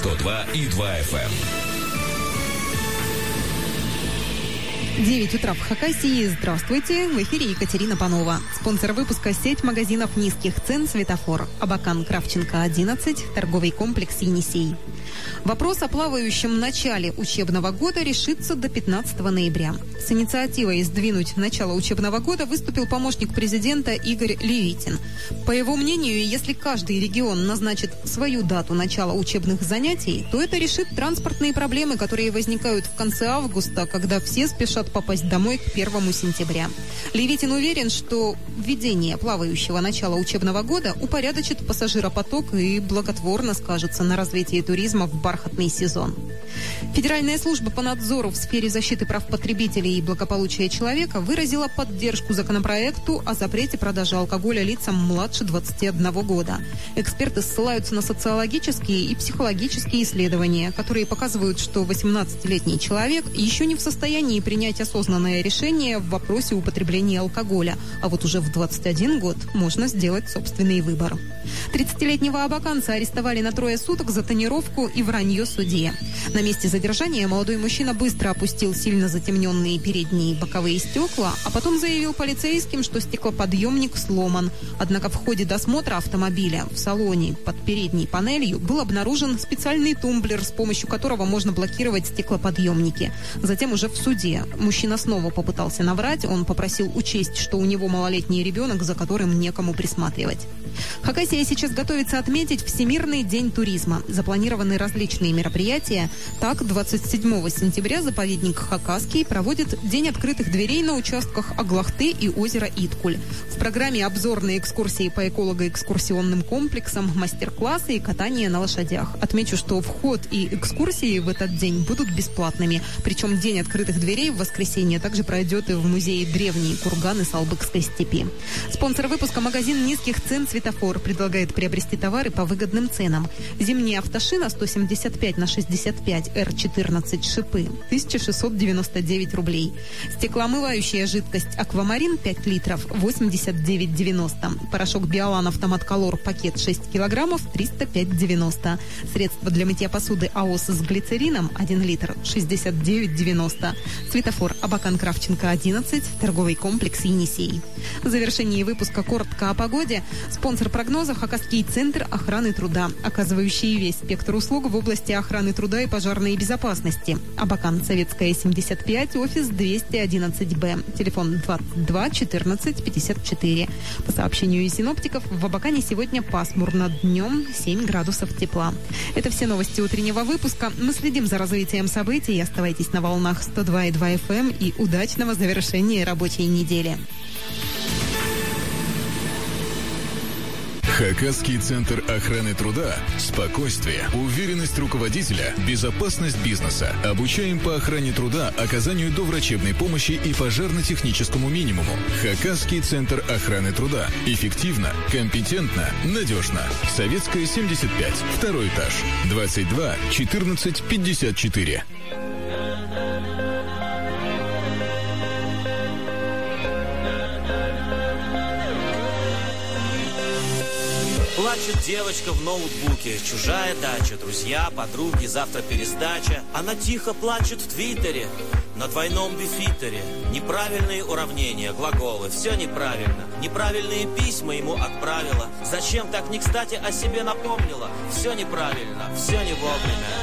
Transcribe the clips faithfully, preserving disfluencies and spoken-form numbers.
сто два и два эф эм. девять утра в Хакасии. Здравствуйте. В эфире Екатерина Панова. Спонсор выпуска — сеть магазинов низких цен «Светофор». Абакан Кравченко, одиннадцать. Торговый комплекс «Енисей». Вопрос о плавающем начале учебного года решится до пятнадцатого ноября. С инициативой сдвинуть начало учебного года выступил помощник президента Игорь Левитин. По его мнению, если каждый регион назначит свою дату начала учебных занятий, то это решит транспортные проблемы, которые возникают в конце августа, когда все спешат попасть домой к первому сентября. Левитин уверен, что введение плавающего начала учебного года упорядочит пассажиропоток и благотворно скажется на развитии туризма в бархатный сезон. Федеральная служба по надзору в сфере защиты прав потребителей и благополучия человека выразила поддержку законопроекту о запрете продажи алкоголя лицам младше двадцати одного года. Эксперты ссылаются на социологические и психологические исследования, которые показывают, что восемнадцатилетний человек еще не в состоянии принять осознанное решение в вопросе употребления алкоголя, а вот уже в двадцать один год можно сделать собственный выбор. тридцатилетнего абаканца арестовали на трое суток за тонировку и вранье судье. На месте задержания молодой мужчина быстро опустил сильно затемненные передние и боковые стекла, а потом заявил полицейским, что стеклоподъемник сломан. Однако в ходе досмотра автомобиля в салоне под передней панелью был обнаружен специальный тумблер, с помощью которого можно блокировать стеклоподъемники. Затем уже в суде мужчина снова попытался наврать. Он попросил учесть, что у него малолетний ребенок, за которым некому присматривать. Хакасия сейчас готовится отметить Всемирный день туризма. Запланированы различные мероприятия. Так, двадцать седьмого сентября заповедник Хакасский проводит День открытых дверей на участках Аглахты и озера Иткуль. В программе обзорные экскурсии по эколого-экскурсионным комплексам, мастер-классы и катание на лошадях. Отмечу, что вход и экскурсии в этот день будут бесплатными. Причем День открытых дверей в воскресенье также пройдет и в музее «Древние курганы Салбыкской степи». Спонсор выпуска — магазин низких цен «Светофор» предлагает приобрести товары по выгодным ценам. Зимняя автошина сто семьдесят пять на шестьдесят пять эр четырнадцать шипы тысяча шестьсот девяносто девять рублей. Стеклоомывающая жидкость «Аквамарин» пять литров восемьдесят девять девяносто. Порошок «Биолан Автомат Колор» пакет шесть килограммов триста пять девяносто. Средство для мытья посуды АОС с глицерином один литр шестьдесят девять девяносто. Светофор Абакан Кравченко, одиннадцать. Торговый комплекс «Енисей». В завершении выпуска коротко о погоде. Спонсор прогноза — Хакасский центр охраны труда, оказывающий весь спектр услуг в области охраны труда и пожарной безопасности. Абакан, Советская, семьдесят пять, офис двести одиннадцать бэ. Телефон двадцать два четырнадцать пятьдесят четыре. По сообщению синоптиков, в Абакане сегодня пасмурно, днем семь градусов тепла. Это все новости утреннего выпуска. Мы следим за развитием событий. Оставайтесь на волнах сто два и два эф эм и удачного завершения рабочей недели. Хакасский центр охраны труда. Спокойствие, уверенность руководителя, безопасность бизнеса. Обучаем по охране труда, оказанию доврачебной помощи и пожарно-техническому минимуму. Хакасский центр охраны труда. Эффективно, компетентно, надежно. Советская, семьдесят пять. Второй этаж. двадцать два четырнадцать пятьдесят четыре. Плачет девочка в ноутбуке, чужая дача, друзья, подруги, завтра пересдача. Она тихо плачет в твиттере, на двойном бифитере. Неправильные уравнения, глаголы, все неправильно. Неправильные письма ему отправила. Зачем так не кстати о себе напомнила? Все неправильно, все не вовремя.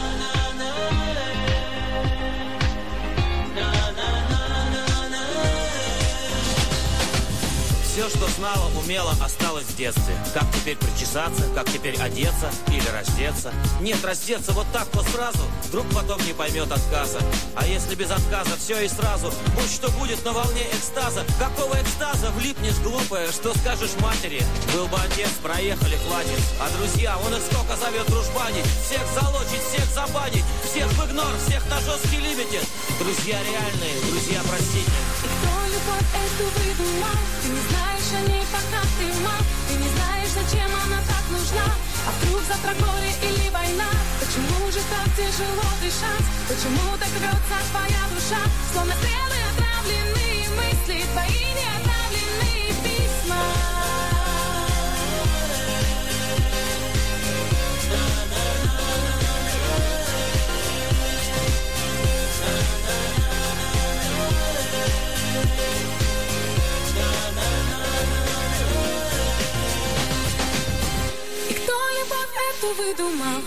Все, что знала, умела, осталось в детстве. Как теперь причесаться, как теперь одеться или раздеться? Нет, раздеться вот так вот сразу, вдруг потом не поймет отказа. А если без отказа все и сразу, будь что будет на волне экстаза. Какого экстаза? Влипнешь, глупая, что скажешь матери? Был бы отец, проехали, хватит. А друзья, он их сколько зовет дружбанить. Всех залочить, всех забанить, всех в игнор, всех на жесткий лимитед. Друзья реальные, друзья простите. И кто любовь эту выдумал? Ты не знаешь о ней, пока ты мал. Ты не знаешь, зачем она так нужна. А вдруг завтра горе или война? Почему же так тяжело дышать? Почему так рвется твоя душа? Словно стрелы отравленные мысли, твои неотправленные письма.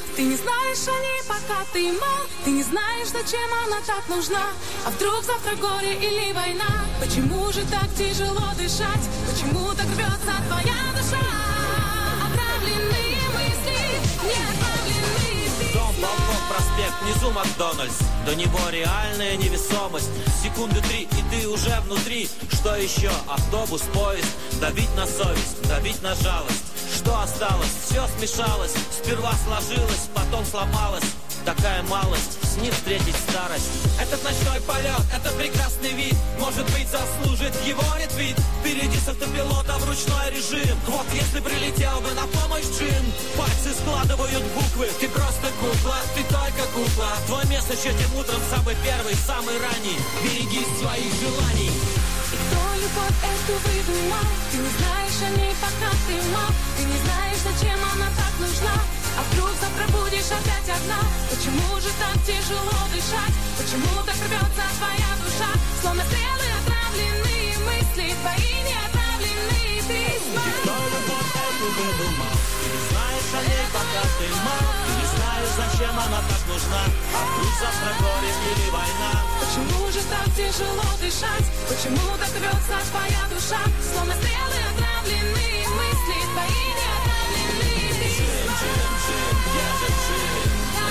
Ты не знаешь о ней, пока ты мал. Ты не знаешь, зачем она так нужна. А вдруг завтра горе или война? Почему же так тяжело дышать? Почему так рвется твоя душа? Отравленные мысли, неотправленные письма. Дом, балкон, проспект, внизу Макдональдс. До него реальная невесомость. Секунды три, и ты уже внутри. Что еще? Автобус, поезд. Давить на совесть, давить на жалость. Что осталось? Все смешалось. Сперва сложилось, потом сломалось. Такая малость, с ним встретить старость. Этот ночной полет, это прекрасный вид. Может быть, заслужит его ретвит. Впереди с автопилота в ручной режим. Вот если прилетел бы на помощь Джим. Пальцы складывают буквы. Ты просто кукла, ты только кукла. Твой месяц этим утром самый первый, самый ранний. Береги своих желаний. И кто любовь эту выдумал? Ты не знаешь о ней, пока ты мал. Ты не знаешь, зачем она так нужна. А вдруг завтра будешь опять одна? Почему же так тяжело дышать? Почему так рвется твоя душа? Словно стрелы, отравленные мысли, твои неотправленные письма. И кто любовь эту выдумал? Ты не знаешь о ней, пока ты мал. Ты не знаешь, зачем она так нужна. А вдруг завтра горе или война? Почему же так тяжело дышать? Почему так рвется твоя душа? Словно стрелы, отравленные мысли, твои неотправленные письма. Где же Джим?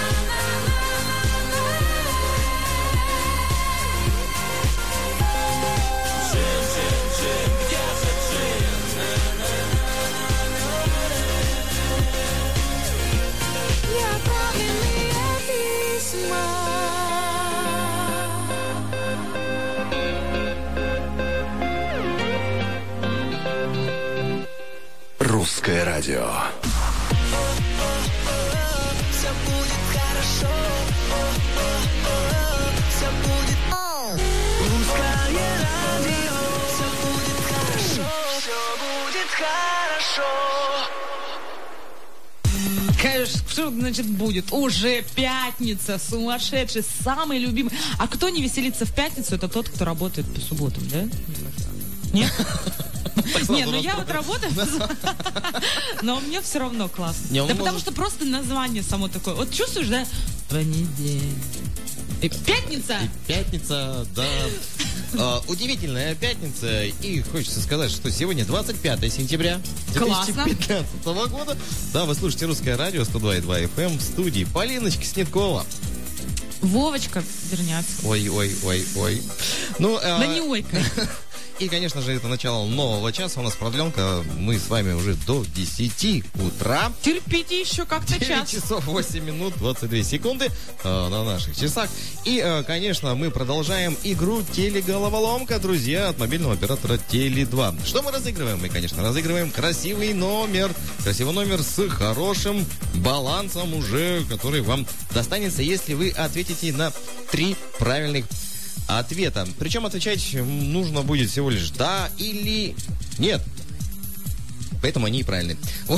Джим, Джим, Джим, где же Джим? Неотправленные письма. Русское радио. Все будет хорошо. Все будет русское радио. Все будет хорошо. Все будет хорошо. Конечно, что значит будет? Уже пятница, сумасшедший, самый любимый. А кто не веселится в пятницу, это тот, кто работает по субботам, да? Нет? Не, ну я вот работаю, но мне все равно классно. Да потому что просто название само такое. Вот чувствуешь, да? Понедельник. И пятница! И пятница, да. А, удивительная пятница. И хочется сказать, что сегодня двадцать пятое сентября две тысячи пятнадцатого года. Да, вы слушаете Русское радио сто два и два эф эм в студии Полиночка Снеткова. Вовочка Верняцкий. Ой, ой, ой, ой. Ну, а... Да не ойкай. И, конечно же, это начало нового часа. У нас продленка. Мы с вами уже до десяти утра. Терпите еще как-то час. девять часов восемь минут двадцать две секунды э, на наших часах. И, э, конечно, мы продолжаем игру «Телеголоволомка», друзья, от мобильного оператора Теле два. Что мы разыгрываем? Мы, конечно, разыгрываем красивый номер. Красивый номер с хорошим балансом уже, который вам достанется, если вы ответите на три правильных ответа. Причем отвечать нужно будет всего лишь «да» или «нет». Поэтому они и правильные.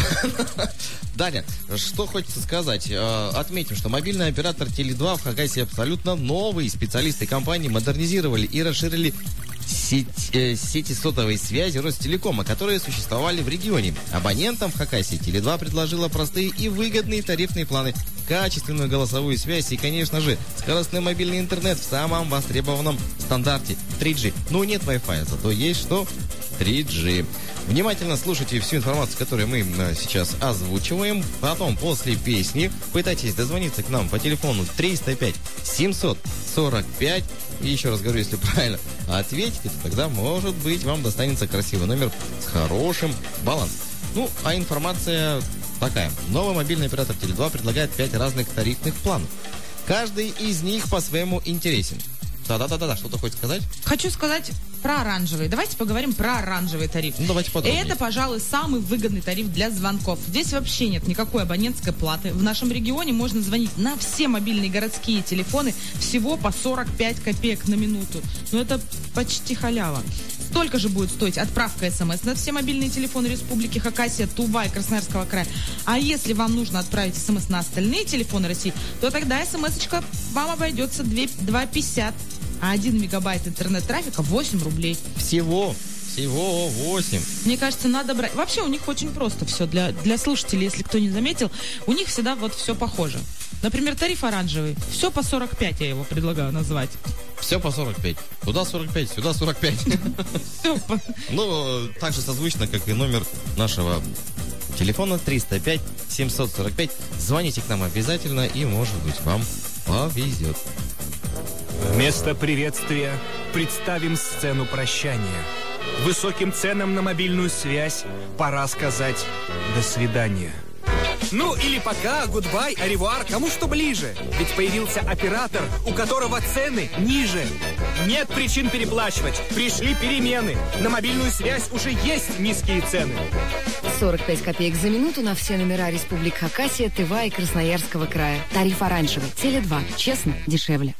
Далее, что хочется сказать. Отметим, что мобильный оператор Теле два в Хакасии абсолютно новый. Специалисты компании модернизировали и расширили сеть, э, сети сотовой связи Ростелекома, которые существовали в регионе. Абонентам в Хакасии Теле два предложила простые и выгодные тарифные планы, качественную голосовую связь и, конечно же, скоростной мобильный интернет в самом востребованном стандарте три джи. Ну, нет Wi-Fi, зато есть что? три джи. Внимательно слушайте всю информацию, которую мы сейчас озвучиваем. Потом, после песни, пытайтесь дозвониться к нам по телефону триста пять семьсот сорок пять. И еще раз говорю, если правильно ответите, то тогда, может быть, вам достанется красивый номер с хорошим балансом. Ну, а информация такая. Новый мобильный оператор Теле два предлагает пять разных тарифных планов. Каждый из них по-своему интересен. Да-да-да-да, что-то хочешь сказать? Хочу сказать про оранжевый. Давайте поговорим про оранжевый тариф. Ну, давайте подробнее. Это, пожалуй, самый выгодный тариф для звонков. Здесь вообще нет никакой абонентской платы. В нашем регионе можно звонить на все мобильные городские телефоны всего по сорок пять копеек на минуту. Но это почти халява. Столько же будет стоить отправка смс на все мобильные телефоны Республики Хакасия, Тува и Красноярского края. А если вам нужно отправить смс на остальные телефоны России, то тогда смс-очка вам обойдется два пятьдесят. А один мегабайт интернет-трафика восемь рублей. Всего, Всего восемь. Мне кажется, надо брать... Вообще у них очень просто все. Для, для слушателей, если кто не заметил, у них всегда вот все похоже. Например, тариф оранжевый. Все по сорок пять я его предлагаю назвать. Все по сорок пять. Туда сорок пять, сюда сорок пять. Все по... Ну, так же созвучно, как и номер нашего телефона триста пять семьсот сорок пять. Звоните к нам обязательно, и, может быть, вам повезет. Вместо приветствия представим сцену прощания. Высоким ценам на мобильную связь пора сказать «до свидания». Ну или пока, гудбай, аревуар, кому что ближе. Ведь появился оператор, у которого цены ниже. Нет причин переплачивать, пришли перемены. На мобильную связь уже есть низкие цены. сорок пять копеек за минуту на все номера республик Хакасия, Тыва и Красноярского края. Тариф оранжевый. Теле два. Честно, дешевле.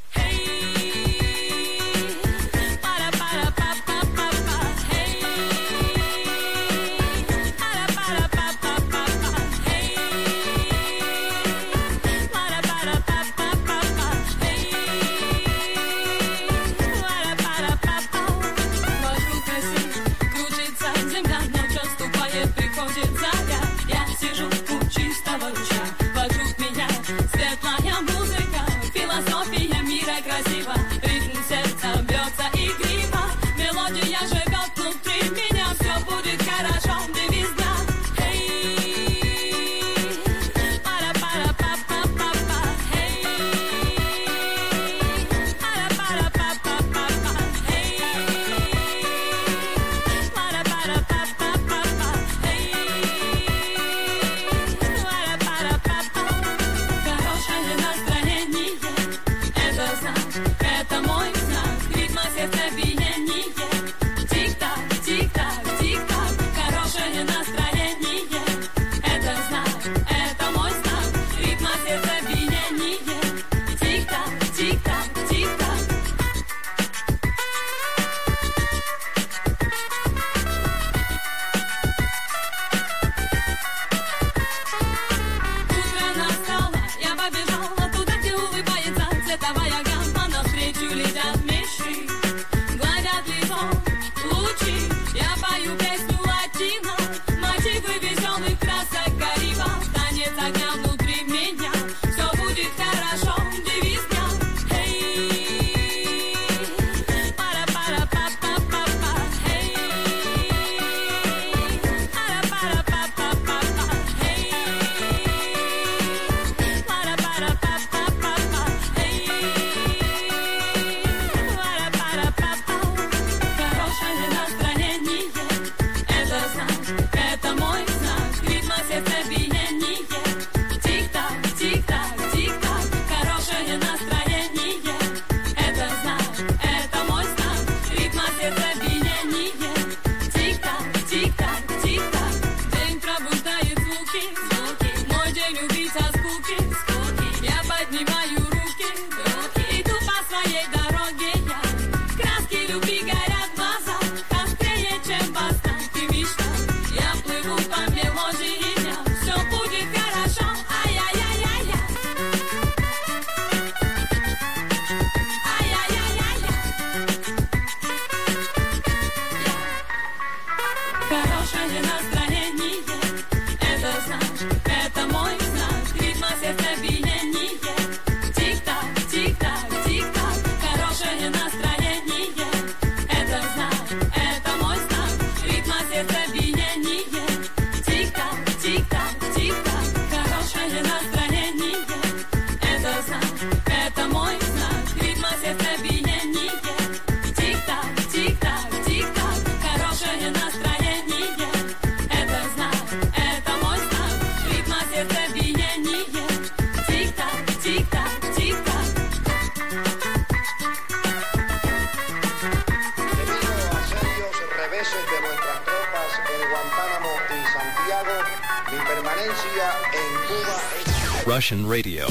Russian radio.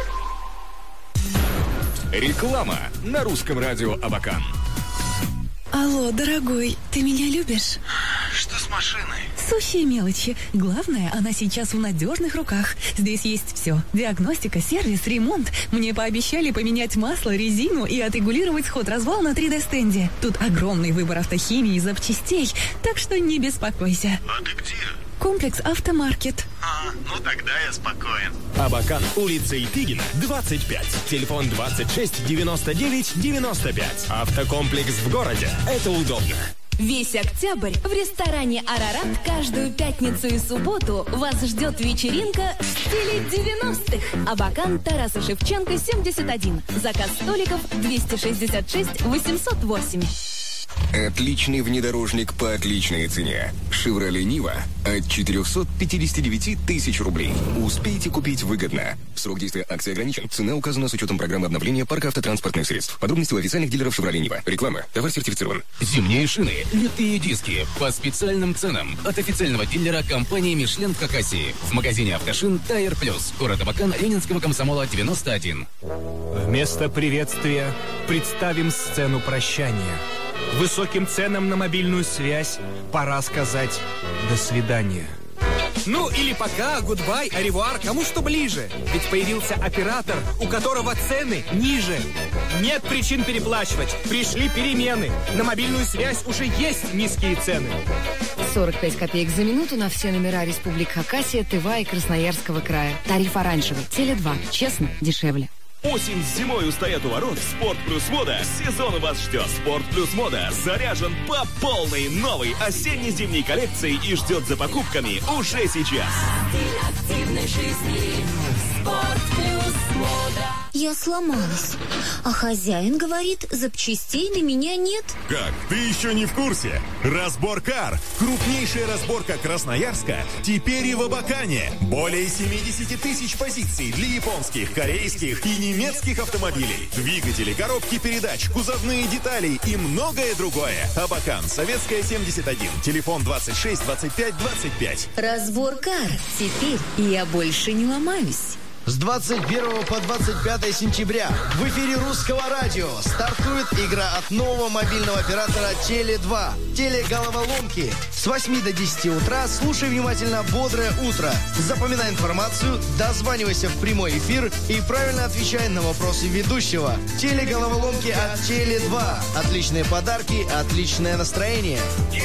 Реклама на русском радио Абакан. Алло, дорогой, ты меня любишь? Что с машиной? Сущие мелочи. Главное, она сейчас в надежных руках. Здесь есть все. Диагностика, сервис, ремонт. Мне пообещали поменять масло, резину и отрегулировать ход-развал на три дэ-стенде. Тут огромный выбор автохимии и запчастей, так что не беспокойся. А ты где? Комплекс «Автомаркет». А, ну тогда я спокоен. Абакан, улица Итыгина, двадцать пять. Телефон двадцать шесть девяносто девять девяносто пять. Автокомплекс в городе. Это удобно. Весь октябрь в ресторане «Арарат» каждую пятницу и субботу вас ждет вечеринка в стиле девяностых. Абакан, Тараса Шевченко, семьдесят один. Заказ столиков двести шестьдесят шесть восемьсот восемь. Отличный внедорожник по отличной цене. «Шевроле Нива» от четыреста пятьдесят девять тысяч рублей. Успейте купить выгодно. Срок действия акции ограничен. Цена указана с учетом программы обновления парка автотранспортных средств. Подробности у официальных дилеров «Шевроле Нива». Реклама. Товар сертифицирован. Зимние шины, литые диски по специальным ценам от официального дилера компании «Мишлен» в Хакасии. В магазине «Автошин» «Тайр Плюс». Город Абакан, Ленинского комсомола, девяносто один. Вместо приветствия представим сцену прощания. Высоким ценам на мобильную связь пора сказать «до свидания». Ну или пока, гудбай, аревуар, кому что ближе. Ведь появился оператор, у которого цены ниже. Нет причин переплачивать. Пришли перемены. На мобильную связь уже есть низкие цены. сорок пять копеек за минуту на все номера республик Хакасия, Тыва и Красноярского края. Тариф оранжевый. Теле два. Честно, дешевле. Осень с зимой устоят у ворот. Спорт плюс мода. Сезон вас ждет. Спорт плюс мода заряжен по полной новой осенне-зимней коллекцией и ждет за покупками уже сейчас. Стиль активной жизни. Спорт плюс мода. Я сломалась, а хозяин говорит, запчастей на меня нет. Как? Ты еще не в курсе? Разборкар. Крупнейшая разборка Красноярска теперь и в Абакане. Более семьдесят тысяч позиций для японских, корейских и немецких автомобилей. Двигатели, коробки передач, кузовные детали и многое другое. Абакан, Советская, семьдесят один. Телефон двадцать шесть двадцать пять двадцать пять. Разборкар. Теперь я больше не ломаюсь. С двадцать первого по двадцать пятое сентября в эфире Русского радио стартует игра от нового мобильного оператора Теле два. Телеголоволомки. С восьми до десяти утра слушай внимательно «Бодрое утро». Запоминай информацию, дозванивайся в прямой эфир и правильно отвечай на вопросы ведущего. Телеголоволомки от Теле два. Отличные подарки, отличное настроение.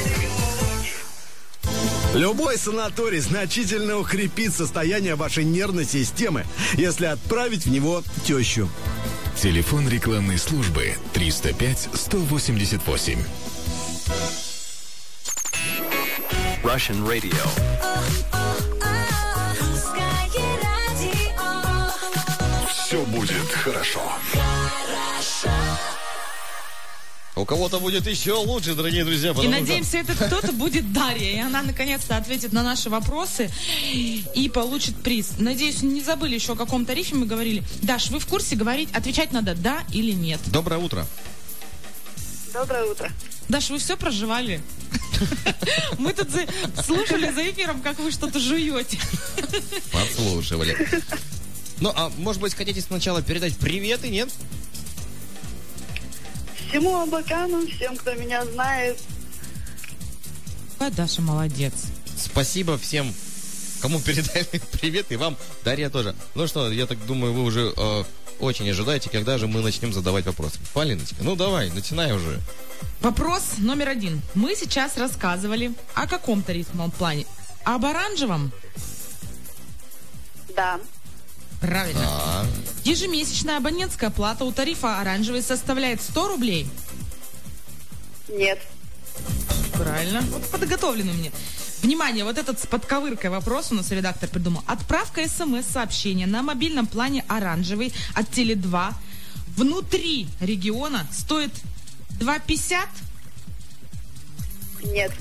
Любой санаторий значительно укрепит состояние вашей нервной системы, если отправить в него тещу. Телефон рекламной службы триста пять сто восемьдесят восемь. Russian Radio. Все будет хорошо. У кого-то будет еще лучше, дорогие друзья. И надеемся, что... это кто-то будет Дарья. И она наконец-то ответит на наши вопросы и получит приз. Надеюсь, не забыли еще о каком тарифе мы говорили. Даш, вы в курсе? Говорить, отвечать надо да или нет. Доброе утро. Доброе утро. Даш, вы все проживали? Мы тут слушали за эфиром, как вы что-то жуете. Подслушивали. Ну, а может быть, хотите сначала передать приветы, нет? Всему Абакану, всем, кто меня знает. А Даша молодец. Спасибо всем, кому передали привет, и вам, Дарья, тоже. Ну что, я так думаю, вы уже э, очень ожидаете, когда же мы начнем задавать вопросы. Полиночка, ну давай, начинай уже. Вопрос номер один. Мы сейчас рассказывали о каком тарифном плане? Об оранжевом? Да. Правильно. Да. Ежемесячная абонентская плата у тарифа оранжевый составляет сто рублей? Нет. Правильно. Вот подготовлены мне. Внимание, вот этот с подковыркой вопрос у нас редактор придумал. Отправка смс-сообщения на мобильном плане оранжевый от Теле два внутри региона стоит два пятьдесят? Нет.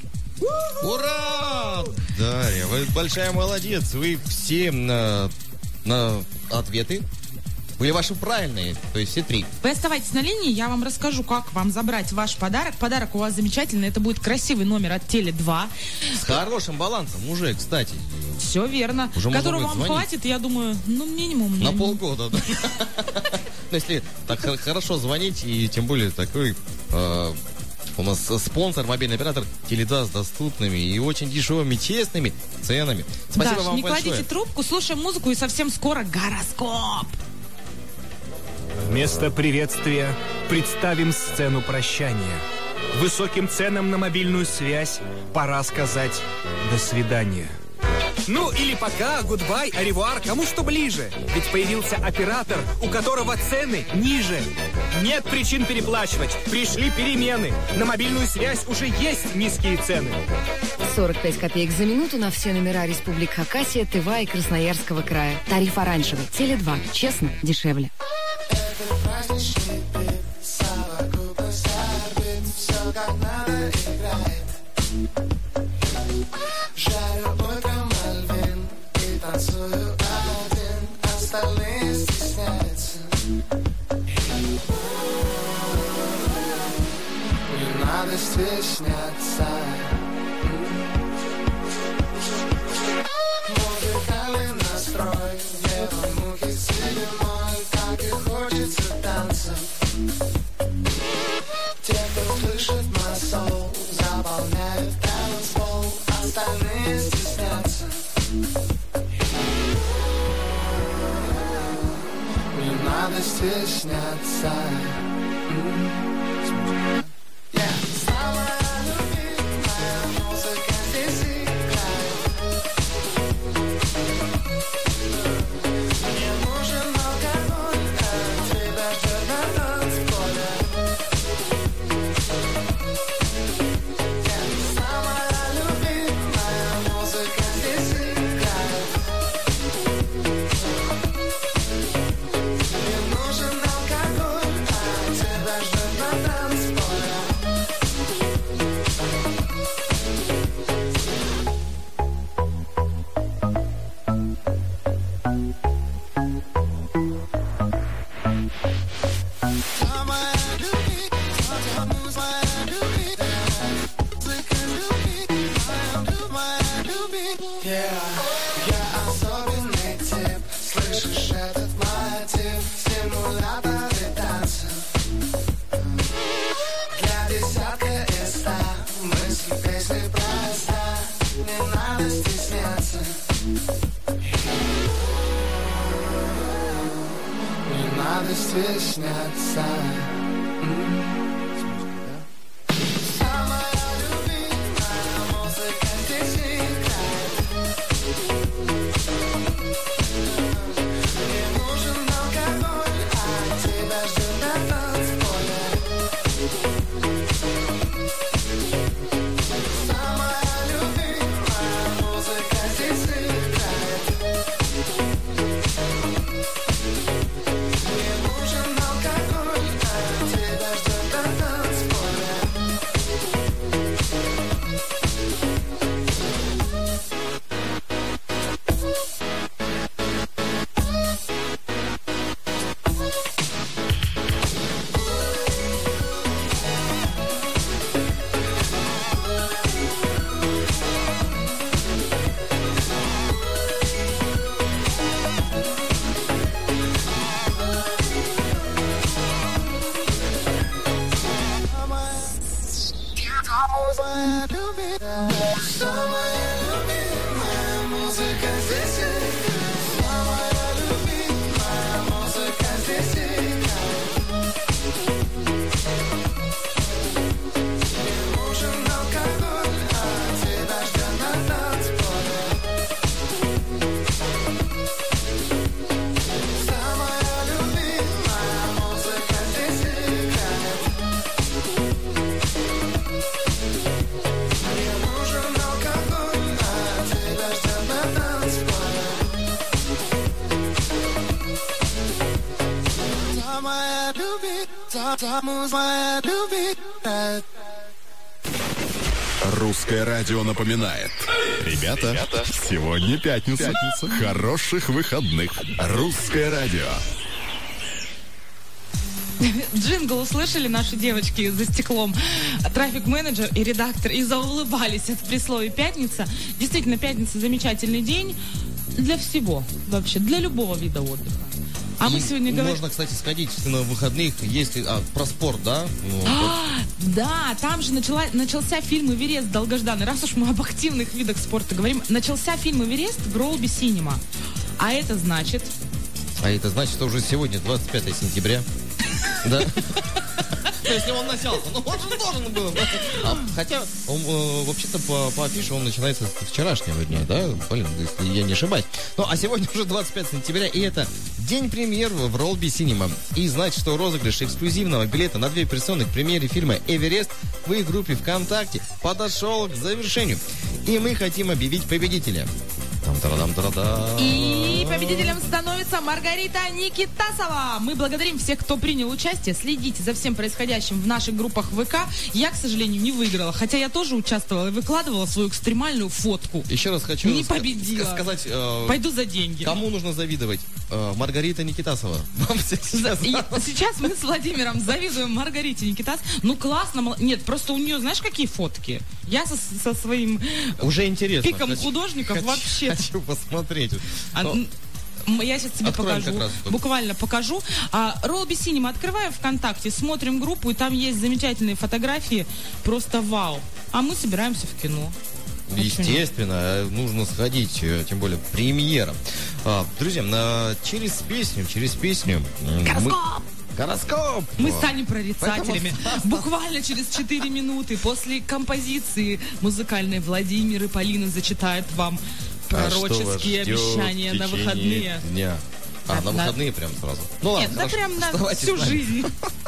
Ура! Дарья, вы большая молодец. Вы все на, на ответы были ваши правильные, то есть все три. Вы оставайтесь на линии, я вам расскажу, как вам забрать ваш подарок. Подарок у вас замечательный, это будет красивый номер от Теле два. С хорошим балансом уже, кстати. Все верно. Уже которого вам звонить. Хватит, я думаю, ну минимум. На полгода, да. Если так хорошо звонить, и тем более такой У нас спонсор, мобильный оператор Теле два с доступными и очень дешевыми, честными ценами. Спасибо Даш, вам не большое. кладите трубку, слушаем музыку и совсем скоро гороскоп. Вместо приветствия представим сцену прощания. Высоким ценам на мобильную связь пора сказать «до свидания». Ну или пока, гудбай, аревуар, кому что ближе. Ведь появился оператор, у которого цены ниже. Нет причин переплачивать. Пришли перемены. На мобильную связь уже есть низкие цены. сорок пять копеек за минуту на все номера республик Хакасия, Тыва и Красноярского края. Тариф оранжевый. Теле два. Честно, дешевле. Жарю утром альвин и танцую один, остальные стесняются. Не надо стесняться. Музыкальный настрой, делай муки зимой, так и хочется танцев. Те, кто слышит мой соул, заполняют танцпол, остальные стеснятся. Не надо стесняться. Yeah. Самая любимая музыка здесь играет. Мне нужен алкоголь, а тебя ждет на танцполе. Самая любимая музыка здесь играет. Мне нужен алкоголь, а тебя ждет на танцполе. Самая любимая музыка любит. Yeah. Я особенный тип, слышишь этот мотив, стимуляторы танца. Для десятка из ста мысли песни проста, не надо стесняться. Не надо стесняться. Самая любимая музыка здесь играет. Мне нужен алкоголь, а тебя ждет на танцполе. Самая любимая музыка здесь играет. Мне нужен алкоголь, а тебя ждет на танцполе. Самая любимая, самая любимая музыка здесь играет. Самая любимая музыка здесь играет. Мне нужен алкоголь, а тебя ждет на танцполе. Самая любимая музыка здесь играет. Мне нужен алкоголь, а тебя ждет на танцполе. Самая любит, самая любит. Русское радио напоминает. Ребята, Ребята, сегодня пятница. пятница. Хороших выходных. Русское радио. Джингл услышали наши девочки за стеклом, трафик-менеджер и редактор, и заулыбались от при слове «пятница». Действительно, пятница — замечательный день для всего, вообще, для любого вида отдыха. А И мы сегодня говорим... Можно, кстати, сходить на выходных, если... А, про спорт, да? Ну, А, да, там же начала, начался фильм «Эверест» долгожданный. Раз уж мы об активных видах спорта говорим, начался фильм «Эверест» в Rolby Cinema. А это значит... А это значит, что уже сегодня, двадцать пятое сентября. Да? Если он начался, ну он же должен был. А, хотя, он, э, вообще-то по, по афише он начинается с вчерашнего дня, да? Блин, если я не ошибаюсь. Ну, а сегодня уже двадцать пятое сентября, и это день премьер в Rolby Cinema. И значит, что розыгрыш эксклюзивного билета на две персоны к премьере фильма «Эверест» в их группе ВКонтакте подошел к завершению. И мы хотим объявить победителя. И победителем становится Маргарита Никитасова. Мы благодарим всех, кто принял участие. Следите за всем происходящим в наших группах ВК. Я, к сожалению, не выиграла, хотя я тоже участвовала и выкладывала свою экстремальную фотку. Еще раз хочу не ска- победила. сказать... Э, Пойду за деньги. Кому нужно завидовать? Э, Маргарита Никитасова. Вам сейчас... И сейчас мы с Владимиром завидуем Маргарите Никитас. Ну, классно. мол- Нет, просто у нее, знаешь, какие фотки? Я со, со своим Уже интересно. пиком Хочу- художников хочу- вообще... Хочу посмотреть. А, Но- м, Я сейчас тебе Откроем покажу. как раз тут. Буквально покажу. А, Rolby Cinema открываем ВКонтакте, смотрим группу, и там есть замечательные фотографии. Просто вау. А мы собираемся в кино. Естественно, нужно сходить, э, тем более премьера. А, друзья, на- через песню, через песню... м, Гороскоп! Мы... Гороскоп! Мы станем прорицателями. Поэтому- Буквально через четыре минуты после композиции музыкальной Владимир и Полина зачитают вам А что вас пророческие ждет обещания в на течение выходные. Дня? А, На- на на- выходные прям сразу? Ну ладно, Нет, да хорошо. прям на Оставайтесь всю с нами. жизнь.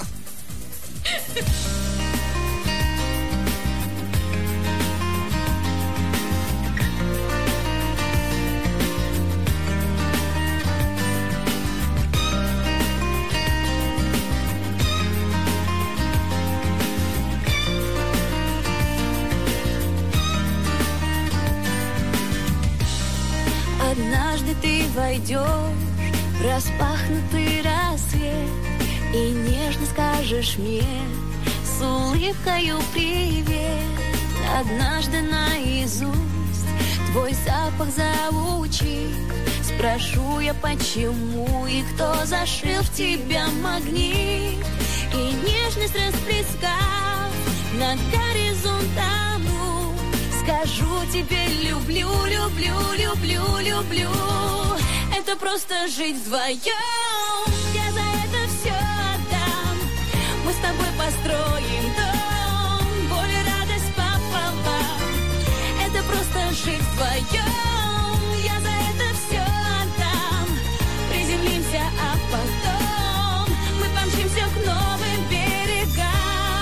Однажды ты войдешь в распахнутый рассвет и нежно скажешь мне с улыбкою привет. Однажды наизусть твой запах заучив, спрошу я почему и кто зашил в тебя магнит. И нежность расплескав над горизонтом, скажу тебе люблю, люблю, люблю, люблю. Это просто жить вдвоем. Я за это все отдам. Мы с тобой построим дом, боль и радость пополам. Это просто жить вдвоем. Я за это все отдам. Приземлимся, а потом мы помчимся к новым берегам.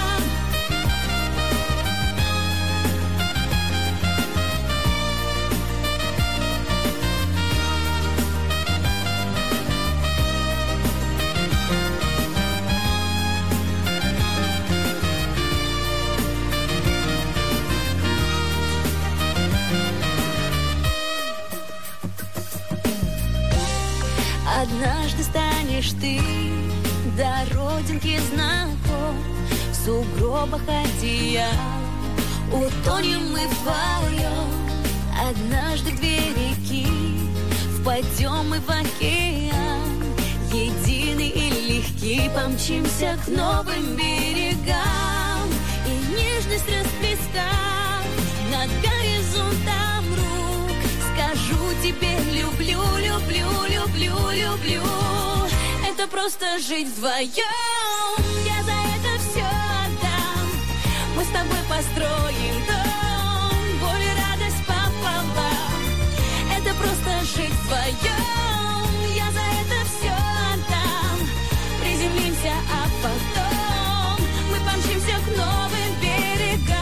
Однажды станешь ты до родинки знаком, в сугробах одеял утонем мы вдвоем. Однажды две реки впадем мы в океан, единый и легкий помчимся к новым берегам. И нежность расплескав над горизонтом рук, скажу тебе люблю, люблю, люблю, люблю. Это просто жить вдвоем. Я за это все отдам. Мы с тобой построим дом, боль и радость пополам. Это просто жить вдвоем. Я за это все отдам. Приземлимся, а потом мы помчимся к новым берегам.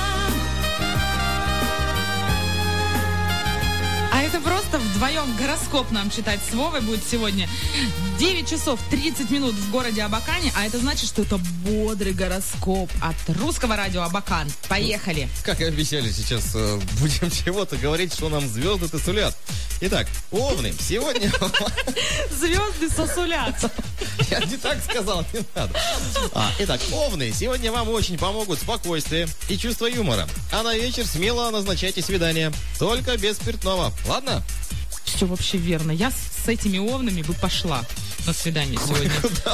А это просто вдвоем гороскоп нам читать с Вовой будет сегодня. девять часов тридцать минут в городе Абакане, а это значит, что это бодрый гороскоп от русского радио Абакан. Поехали! Как и обещали, сейчас э, будем чего-то говорить, что нам звезды-то сулят. Итак, овны, сегодня... Звезды сосулят. Я не так сказал, не надо. А, итак, овны, сегодня вам очень помогут спокойствие и чувство юмора. А на вечер смело назначайте свидание. Только без спиртного. Ладно? Все вообще верно. Я с, с этими овнами бы пошла. на свидание сегодня.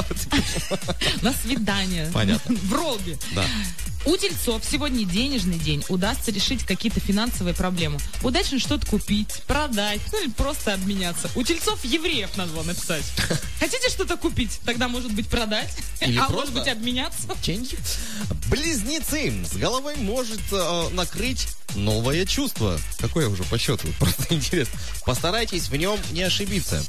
На свидание. Понятно. В Ролби. Да. У тельцов сегодня денежный день. Удастся решить какие-то финансовые проблемы. Удачно что-то купить, продать, ну или просто обменяться. У тельцов евреев надо было написать. Хотите что-то купить? Тогда, может быть, продать. Или а просто может быть, обменяться. Change. Близнецы. С головой может э, накрыть новое чувство. Какое уже по счету? Просто интересно. Постарайтесь в нем не ошибиться.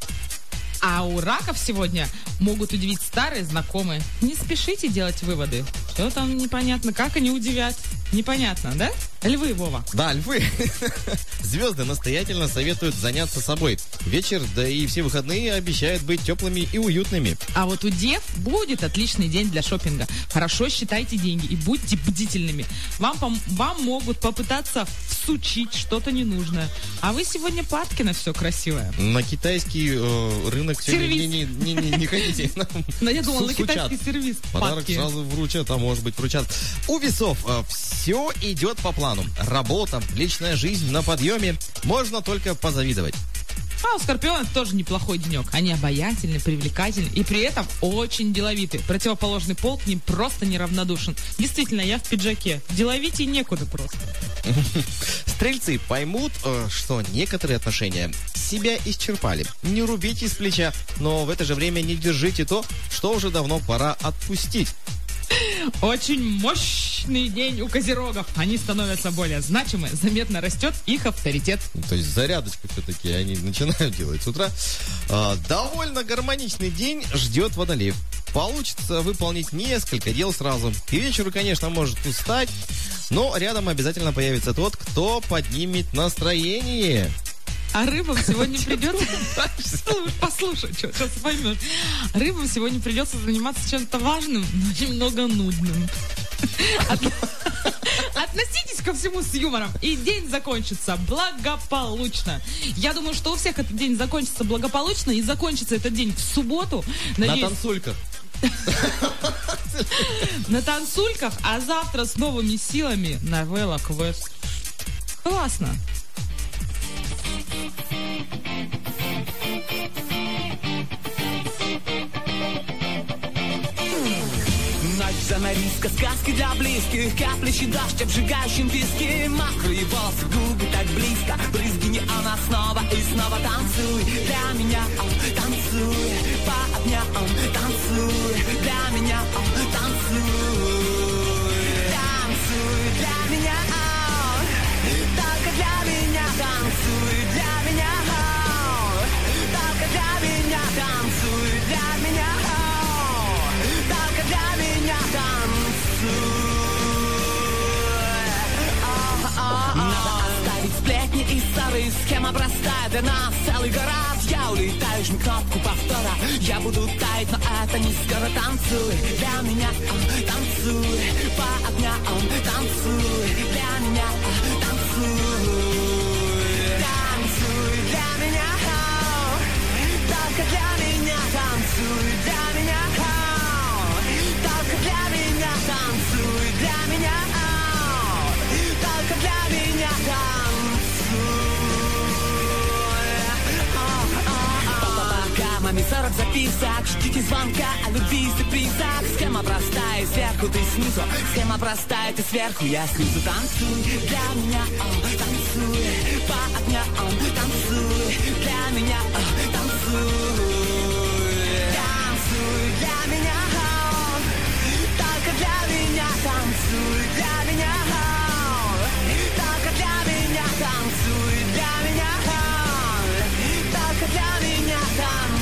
А у раков сегодня могут удивить старые знакомые. Не спешите делать выводы. Все там непонятно. Как они удивят? Непонятно, да? Львы, Вова. Да, львы. Звезды настоятельно советуют заняться собой. Вечер, да и все выходные обещают быть теплыми и уютными. А вот у дев будет отличный день для шопинга. Хорошо считайте деньги и будьте бдительными. Вам, пом- вам могут попытаться всучить что-то ненужное. А вы сегодня падки на все красивое. На китайский э, рынок сегодня Сервис. не, не, не, не ходите. Но я думала, на Сучат. китайский сервис. Подарок падки. сразу вручат, а может быть вручат. У весов э, все идет по плану. Работа, личная жизнь на подъеме. Можно только позавидовать. А у скорпионов тоже неплохой денек. Они обаятельны, привлекательны и при этом очень деловиты. Противоположный пол к ним просто неравнодушен. Действительно, я в пиджаке. Деловитей некуда просто. Стрельцы поймут, э, что некоторые отношения себя исчерпали. Не рубите с плеча, но в это же время не держите то, что уже давно пора отпустить. Очень мощный день у козерогов. Они становятся более значимы, заметно растет их авторитет. То есть зарядочку все-таки они начинают делать с утра. А, довольно гармоничный день ждет водолеев. Получится выполнить несколько дел сразу. К вечеру, конечно, может устать, но рядом обязательно появится тот, кто поднимет настроение. А рыбам сегодня придется... Послушай, что, сейчас поймешь. Рыбам сегодня придется заниматься чем-то важным, но немного нудным. Относитесь ко всему с юмором, и день закончится благополучно. Я думаю, что у всех этот день закончится благополучно, и закончится этот день в субботу. На танцульках. На танцульках, а завтра с новыми силами на велоквест. Классно. Ночь занавеска, сказки для близких, каплящий дождь, обжигающим виски, мокрые волосы, губы так близко, брызги не она снова и снова танцуй для меня, о, танцуй по огням, танцуй для меня, о, танцуй, танцуй для меня, о, только для меня танцуй для меня, о, только для меня танцуй для меня, о, только для меня танцуй. Надо оставить сплетни и ссоры, схема простая для нас целый город. Я улетаю, жми кнопку повтора, я буду таять, но это не скоро. Танцуй для меня, о, танцуй по огням, танцуй для меня, о, танцуй, танцуй для меня, о, только для меня танцуй для меня, о, только для меня танцуй для меня, о, только для меня танцуй. Маме сорок записок, ждите звонка о любви и сюрпризах. Схема простая, сверху ты снизу, схема простая, ты сверху, я снизу. Танцуй для меня, о, танцуй по огням, танцуй для меня, о, танцуй, танцуй для меня, о, только для меня танцуй для меня, о, только для меня танцуй для меня, о, только для меня танцуй.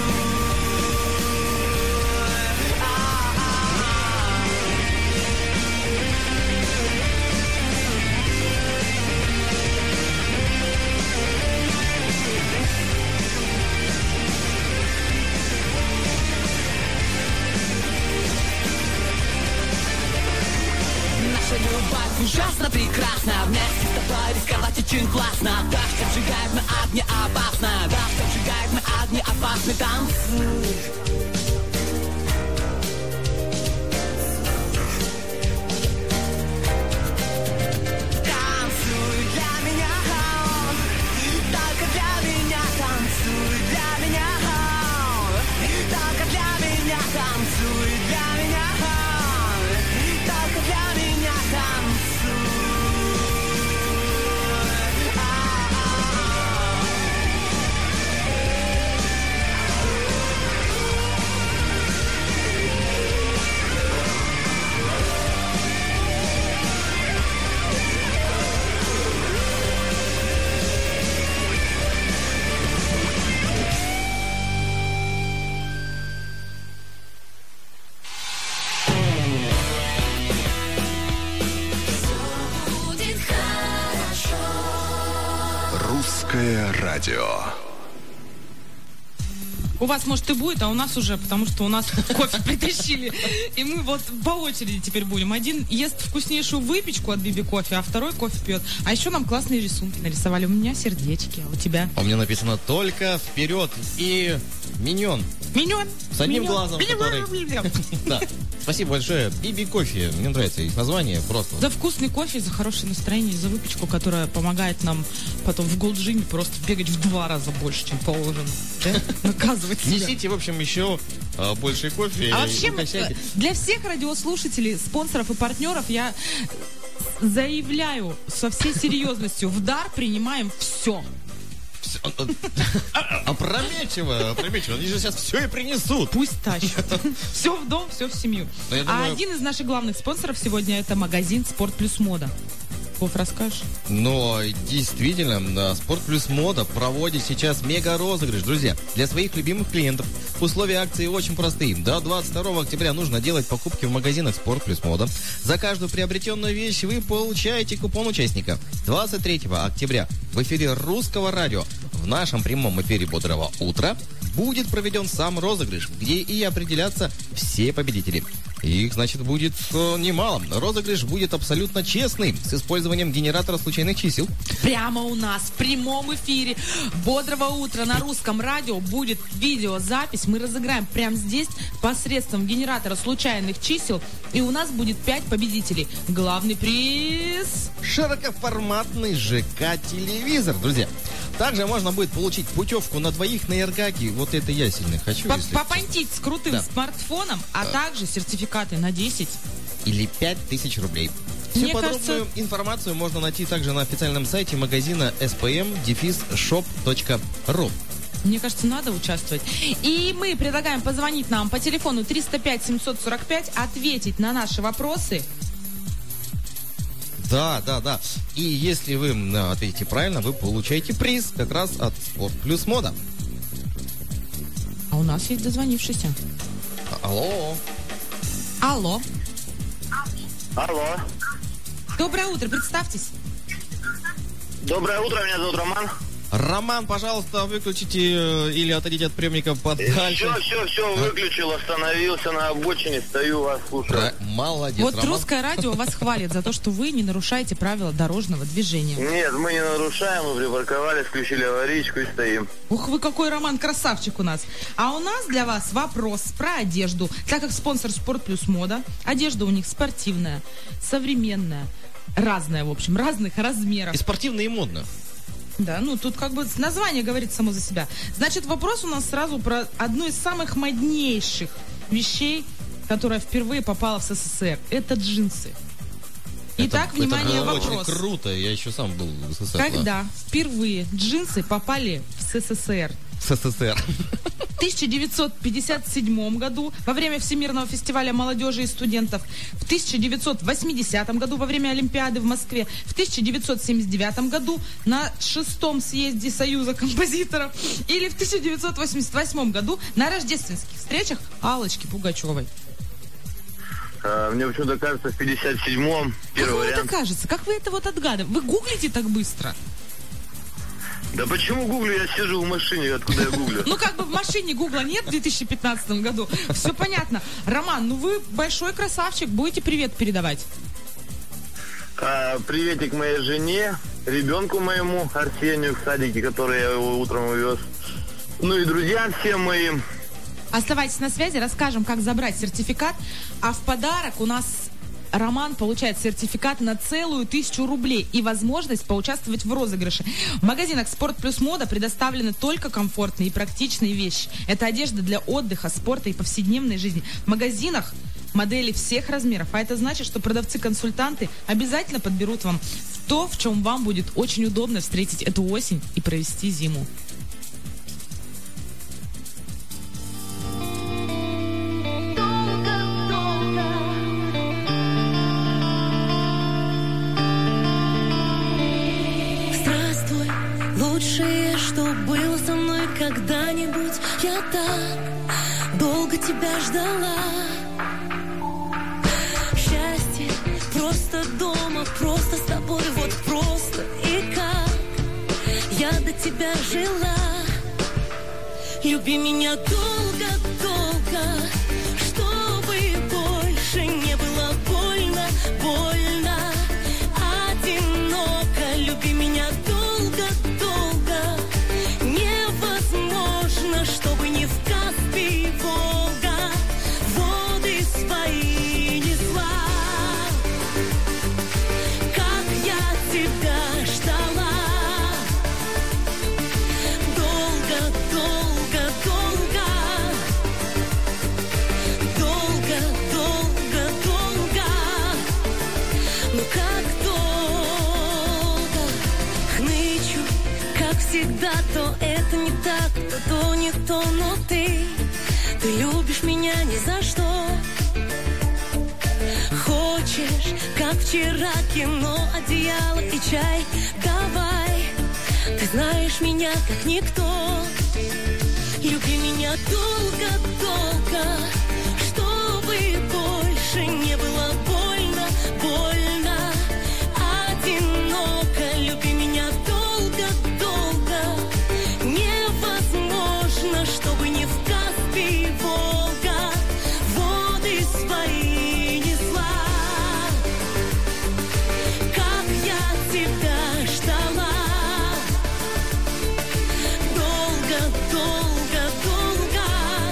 Наша любовь ужасно прекрасна, вместе с тобой рисковать очень классно. Дождь обжигает на огне, опасно. Дождь обжигает на огне, опасный. Танцуй. Танцуй для меня, о, только для меня танцуй для меня, о, Русское радио. У вас, может, и будет, а у нас уже, потому что у нас кофе притащили. И мы вот по очереди теперь будем. Один ест вкуснейшую выпечку от Биби Кофе, а второй кофе пьет. А еще нам классные рисунки нарисовали. У меня сердечки, а у тебя? А у меня написано «Только вперед» и «Миньон». Миньон. С одним Миньон. глазом, который... Да. Спасибо большое. Биби Кофе. Мне нравится их название просто. За вкусный кофе, за хорошее настроение, за выпечку, которая помогает нам потом в голджиме просто бегать в два раза больше, чем положено. Да? Наказывать себя. Несите, в общем, еще а, больше кофе. А вообще, угощайте. Для всех радиослушателей, спонсоров и партнеров я заявляю со всей серьезностью, в дар принимаем все. Опрометчиво, опрометчиво. Они же сейчас все и принесут. Пусть тащат. Все в дом, все в семью. Думаю... А один из наших главных спонсоров сегодня это магазин «Спорт плюс мода». Вов, расскажешь? Но действительно, да, «Спорт плюс мода» проводит сейчас мега-розыгрыш. Друзья, для своих любимых клиентов условия акции очень простые. До двадцать второго октября нужно делать покупки в магазинах «Спорт плюс мода». За каждую приобретенную вещь вы получаете купон участника. двадцать третьего октября в эфире Русского радио в нашем прямом эфире «Бодрого утра» будет проведен сам розыгрыш, где и определятся все победители. Их, значит, будет э, немало. Розыгрыш будет абсолютно честный, с использованием генератора случайных чисел. Прямо у нас в прямом эфире «Бодрого утра» на Русском радио будет видеозапись. Мы разыграем прямо здесь посредством генератора случайных чисел. И у нас будет пять победителей. Главный приз... широкоформатный ЖК-телевизор, друзья. Также можно будет получить путевку на двоих на Эргаки. Вот это я сильно хочу. Попонтить с крутым да. смартфоном, а да. также сертификаты на десять или пять тысяч рублей. Всю Мне подробную кажется... информацию можно найти также на официальном сайте магазина эс пэ эм дефис шоп точка ру. Мне кажется, надо участвовать. И мы предлагаем позвонить нам по телефону триста пять семьсот сорок пять, ответить на наши вопросы. Да, да, да. И если вы ответите правильно, вы получаете приз как раз от «Спорт плюс мода». А у нас есть дозвонившийся. Алло. Алло. Алло. Доброе утро, представьтесь. Доброе утро, меня зовут Роман. Роман, пожалуйста, выключите или отойдите от приемника подальше. Все, все, все, выключил, остановился на обочине, стою, вас слушаю. Р- молодец, Вот Роман. Русское радио вас хвалит за то, что вы не нарушаете правила дорожного движения. Нет, мы не нарушаем, мы припарковались, включили аварийку и стоим. Ух вы, какой Роман красавчик у нас. А у нас для вас вопрос про одежду. Так как спонсор «Спорт плюс мода», одежда у них спортивная, современная, разная, в общем, разных размеров. И спортивная, и модная. Да, ну тут как бы название говорит само за себя. Значит, вопрос у нас сразу про одну из самых моднейших вещей, которая впервые попала в СССР. Это джинсы. Итак, это, внимание, это вопрос. Очень круто, я еще сам был в СССР. Когда да. впервые джинсы попали в СССР? В СССР. В тысяча девятьсот пятьдесят седьмом году во время Всемирного фестиваля молодежи и студентов, в тысяча девятьсот восьмидесятом году во время Олимпиады в Москве, в тысяча девятьсот семьдесят девятом году на шестом съезде Союза композиторов или в тысяча девятьсот восемьдесят восьмом году на рождественских встречах Аллочки Пугачевой. А, мне почему-то кажется, в пятьдесят седьмом первый как вариант. Как это кажется? Как вы это вот отгадываете? Вы гуглите так быстро? Да почему гуглю? Я сижу в машине, откуда я гуглю? Ну, как бы в машине гугла нет в две тысячи пятнадцатом году. Все понятно. Роман, ну вы большой красавчик. Будете привет передавать? А, приветик моей жене, ребенку моему, Арсению, в садике, который я его утром увез. Ну и друзьям всем моим. Оставайтесь на связи, расскажем, как забрать сертификат. А в подарок у нас... Роман получает сертификат на целую тысячу рублей и возможность поучаствовать в розыгрыше. В магазинах «Спорт плюс мода» предоставлены только комфортные и практичные вещи. Это одежда для отдыха, спорта и повседневной жизни. В магазинах модели всех размеров, а это значит, что продавцы-консультанты обязательно подберут вам то, в чем вам будет очень удобно встретить эту осень и провести зиму. Лучшее, что было со мной когда-нибудь. Я так долго тебя ждала. Счастье просто дома, просто с тобой, вот просто и как. я до тебя жила. Люби меня долго-долго, чтобы больше не было больно, больно, одиноко. Люби меня долго-долго, невозможно, чтобы не в Каспий, Волга, воды свои несла. Как я тебя ждала, долго, долго, долго, долго, долго, долго, ну как долго, хнычу, как всегда, то это не так, то то не то, но ты, ты любишь меня ни за что. Хочешь, как вчера, кино, одеяло и чай, давай, ты знаешь меня как никто. Люби меня долго-долго, чтобы больше не было больно, больно, одиноко. Люби меня долго-долго, невозможно, чтобы не в Каспий, Волга, воды свои несла. Как я тебя ждала, долго, долго, долго,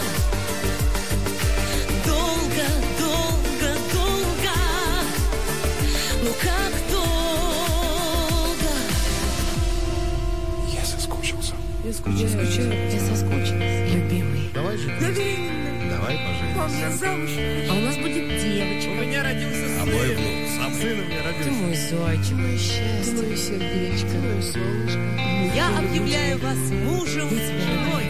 долго, долго, долго, ну как долго. Я соскучился. Я скучаю. Я соскучилась. Любимый. Давай же. Давай По мне поженимся. замуж. А у нас будет девочка. У меня родился сын. А мой внук. Сам сын у меня Ты родился. мой зайчик. Мое счастье. Ты мое сердечко. Ты мое солнышко. Я объявляю вас мужем и женой.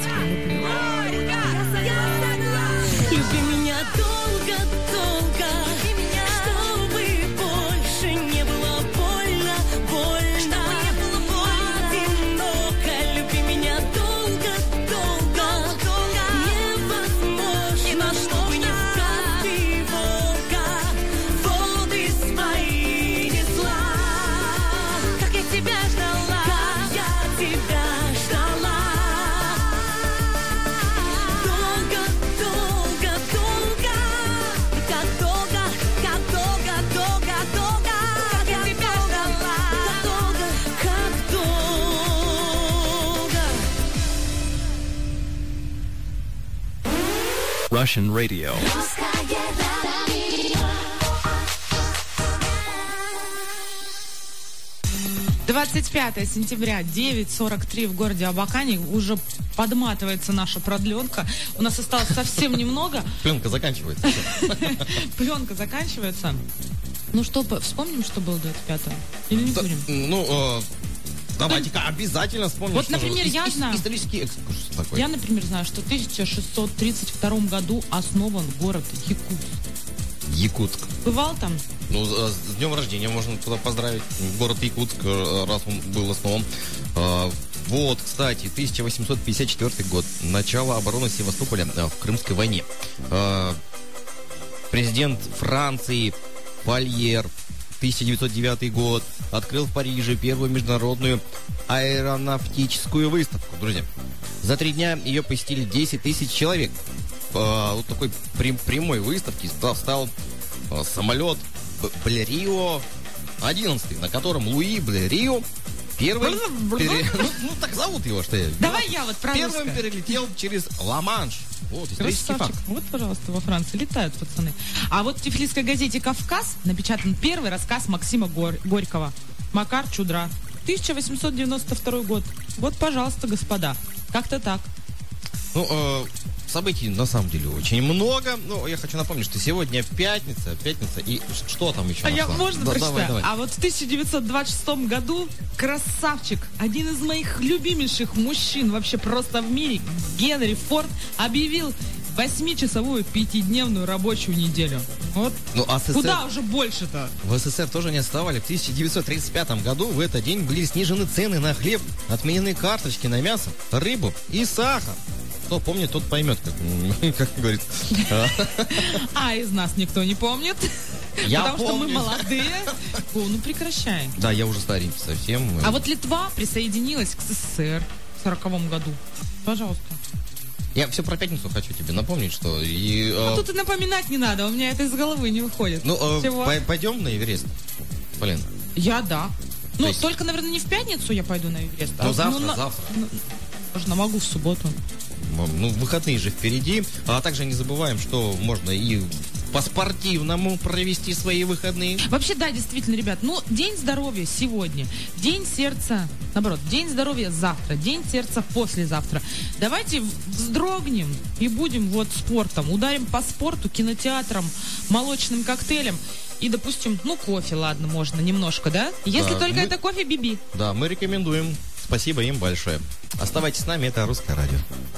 Люби меня долго-долго, чтобы больше не было больно, больно, одиноко. Люби меня долго-долго, невозможно, чтобы не в Каспий, Волга, воды свои несла. Как я тебя ждала, как я тебя ждала. Долго, долго, долго, как долго, как долго, долго, долго, как я тебя ждала, долго, как долго. Russian Radio. двадцать пятое сентября, девять сорок три в городе Абакане. Уже подматывается наша продленка. У нас осталось совсем немного. Пленка заканчивается. Пленка заканчивается. Ну что, по- вспомним, что было двадцать пятого? Или не Да, будем? Ну, э, давайте-ка обязательно вспомним. Вот, что же например, ис- я ис- знаю. Исторический экскурс такой. Я, например, знаю, что в тысяча шестьсот тридцать втором году основан город Якутск. Якутск. Бывал там? Ну, с с днем рождения можно туда поздравить. Город Якутск, э, раз он был основан. Э, Вот, кстати, тысяча восемьсот пятьдесят четвёртый год. Начало обороны Севастополя э, в Крымской войне. Э, Президент Франции Пальер, тысяча девятьсот девятый год, открыл в Париже первую международную аэронавтическую выставку. Друзья, за три дня ее посетили десять тысяч человек. Э, Вот такой прям- прямой выставки стал, стал э, самолет Б- Блерио одиннадцать, на котором Луи Блерио первый... пере- Ну, ну, так зовут его, что я... Давай я вот про Первым русское. перелетел через Ла-Манш. Вот, исторический Красавчик. факт. Вот, пожалуйста, во Франции летают пацаны. А вот в тифлисской газете «Кавказ» напечатан первый рассказ Максима Гор- Горького «Макар Чудра». тысяча восемьсот девяносто второй год. Вот, пожалуйста, господа. Как-то так. Ну, э, событий на самом деле очень много. Но я хочу напомнить, что сегодня пятница. Пятница. И ш- что там еще? А я нашла? можно Да, прочитаю? давай, давай. А вот в тысяча девятьсот двадцать шестом году красавчик, один из моих любимейших мужчин вообще просто в мире, Генри Форд, объявил восьмичасовую пятидневную рабочую неделю. Вот. Ну, а СССР... Куда уже больше-то? В СССР тоже не отставали. В тысяча девятьсот тридцать пятом году в этот день были снижены цены на хлеб, отменены карточки на мясо, рыбу и сахар. Кто помнит, тот поймет, как, как говорит. А из нас никто не помнит. Я Потому что мы помню. молодые. О, ну прекращай. Да, я уже старенький совсем. А вот Литва присоединилась к СССР в сороковом году. Пожалуйста. Я все про пятницу хочу тебе напомнить, что... И, э, А тут и напоминать не надо, у меня это из головы не выходит. Ну, э, Чего? по- пойдем на Эверест, Полин. Я да. Ну, есть- только, наверное, не в пятницу я пойду на Эверест. Ну, а, завтра, на- завтра. ну, Можно, могу в субботу. Ну, выходные же впереди. А также не забываем, что можно и по-спортивному провести свои выходные. Вообще, да, действительно, ребят, ну, День здоровья сегодня, День сердца, наоборот, День здоровья завтра, День сердца послезавтра. Давайте вздрогнем и будем вот спортом, ударим по спорту, кинотеатрам, молочным коктейлям и, допустим, ну, кофе, ладно, можно немножко, да? Если Да, только мы- это кофе, биби. Да, мы рекомендуем. Спасибо им большое. Оставайтесь с нами, это Русское радио.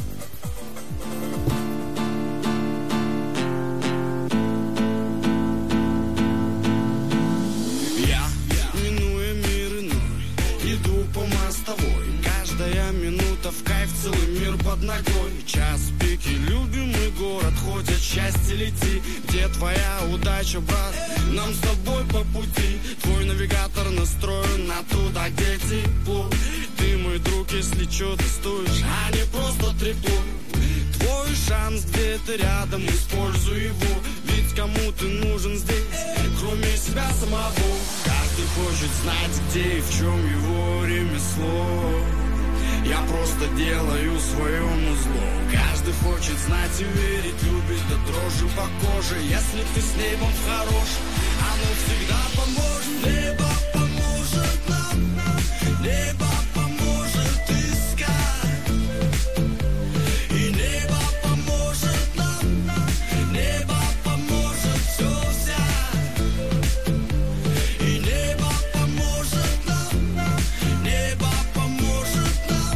Я, минуя мир иной, иду по мостовой. Каждая минута в кайф, целый мир под ногой. Час пик и любимый город, хоть от счастья лети. Где твоя удача, брат? Нам с тобой по пути. Твой навигатор настроен на туда, где тепло. Ты мой друг, если чё, ты стоишь, а не просто трепло. Твой шанс где-то рядом, используй его. Ведь кому ты нужен здесь, кроме себя самого. Каждый хочет знать, где и в чем его ремесло. Я просто делаю своему зло. Каждый хочет знать и верить, любить до дрожи по коже. Если ты с небом хорош, оно всегда поможет. Небо поможет нам, небо поможет искать. И небо поможет нам, небо поможет все взять. И небо поможет нам, небо поможет нам.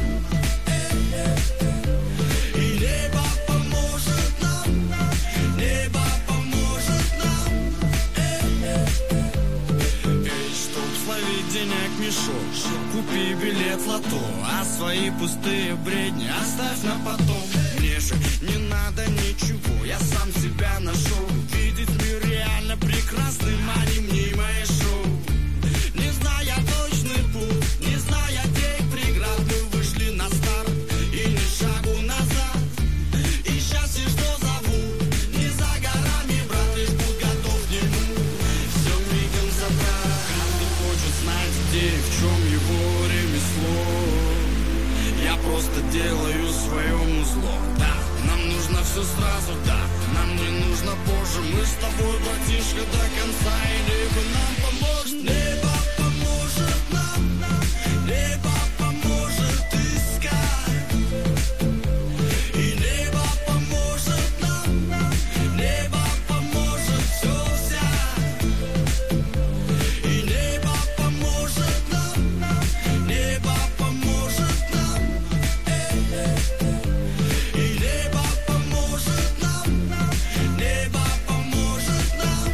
И небо поможет нам, небо поможет нам. Эй, чтоб словить денег мешок, купи билет в лото, а свои пустые бредни оставь на потом. Мне же не надо ничего, я сам себя нашел. Видеть мир реально прекрасным, а не мнимое шоу. Не зная точный путь, не зная тех преград, мы вышли на старт и ни шагу назад. И счастье, что зовут, не за горами, брат, лишь будь готов к нему. Все мигом забрать. Каждый хочет знать, где и в чем его ремесло. Я просто делаю своему зло. Да, нам нужно все сразу, да, нам не нужно позже. Мы с тобой, братишка, до конца, и небо нам поможет. Небо поможет нам, небо поможет искать. И небо поможет нам, небо поможет все взять. И небо поможет нам, небо поможет нам. И небо поможет нам, небо поможет нам.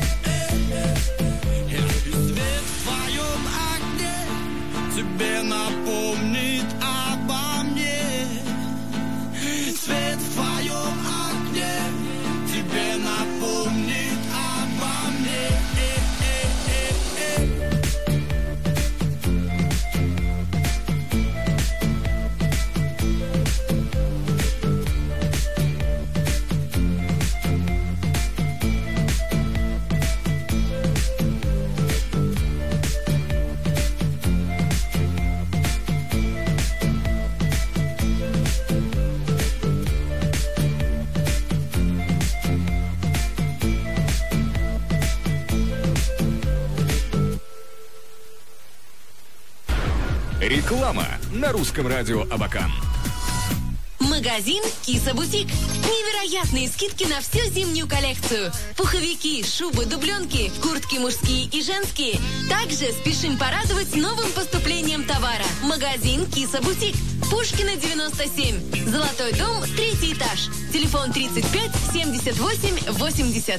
И свет в твоем окне тебе напомнит обо мне. Свет в твоем окне тебе напомнит обо мне. Реклама на русском радио Абакан. Магазин Киса Бутик. Невероятные скидки на всю зимнюю коллекцию. Пуховики, шубы, дубленки, куртки мужские и женские. Также спешим порадовать новым поступлением товара. Магазин Киса Бутик. Пушкина, девяносто семь. Золотой дом, третий этаж. Телефон тридцать пять семьдесят восемь восемьдесят.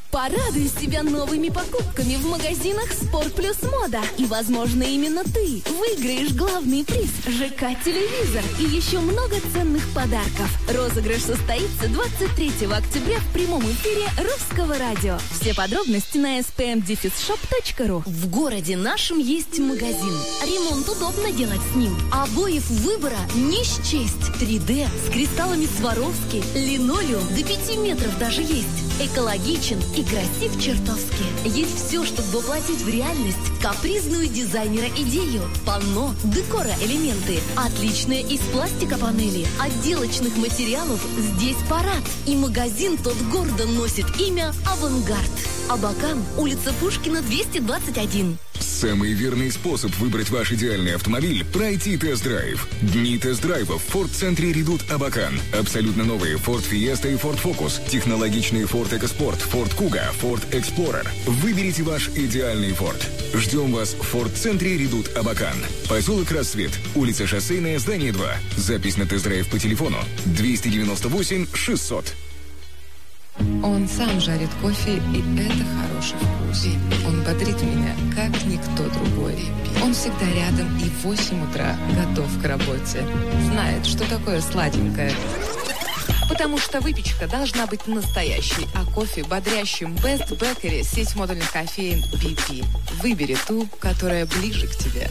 Порадуй себя новыми покупками в магазинах «Спорт плюс мода». И, возможно, именно ты выиграешь главный приз – ЖК-телевизор и еще много ценных подарков. Розыгрыш состоится двадцать третьего октября в прямом эфире Русского радио. Все подробности на эс пи эм дефис шоп точка ру. В городе нашем есть магазин. Ремонт удобно делать с ним. Обоев выбора не счесть. три дэ с кристаллами Сваровски, линолеум до пяти метров даже есть. Экологичен и красив чертовски. Есть все, чтобы воплотить в реальность капризную дизайнера идею. Панно, декора элементы. Отличные из пластика панели. Отделочных материалов здесь парад. И магазин тот гордо носит имя «Авангард». Абакан, улица Пушкина, двести двадцать один. Самый верный способ выбрать ваш идеальный автомобиль – пройти тест-драйв. Дни тест-драйва в Ford-центре Редут Абакан. Абсолютно новые Ford Fiesta и Ford Focus, технологичные Ford EcoSport, Ford Kuga, Ford Explorer. Выберите ваш идеальный Ford. Ждем вас в Ford-центре Редут Абакан. Поселок Рассвет, улица Шоссейная, здание два. Запись на тест-драйв по телефону двести девяносто восемь шестьсот. Он сам жарит кофе, и это хороший вкус. Он бодрит меня, как никто другой. Он всегда рядом и в восемь утра готов к работе. Знает, что такое сладенькое. Потому что выпечка должна быть настоящей, а кофе бодрящим. Best Bakery, сеть модульных кофеин би пи. Выбери ту, которая ближе к тебе.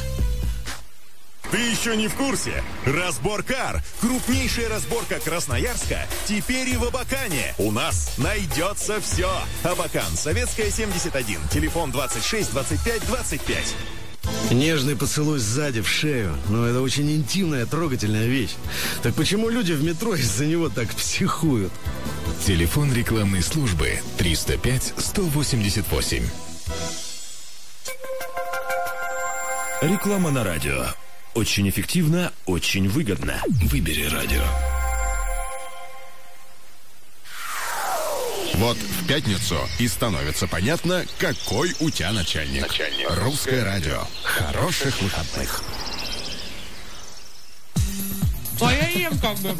Ты еще не в курсе? Разборкар. Крупнейшая разборка Красноярска теперь и в Абакане. У нас найдется все. Абакан, Советская, семьдесят один. Телефон двадцать шесть двадцать пять двадцать пять. Нежный поцелуй сзади в шею. Ну, это очень интимная, трогательная вещь. Так почему люди в метро из-за него так психуют? Телефон рекламной службы триста пять сто восемьдесят восемь. Реклама на радио. Очень эффективно, очень выгодно. Выбери радио. Вот в пятницу и становится понятно, какой у тебя начальник. начальник. Русское радио. Хороших выходных. А я ем как бы.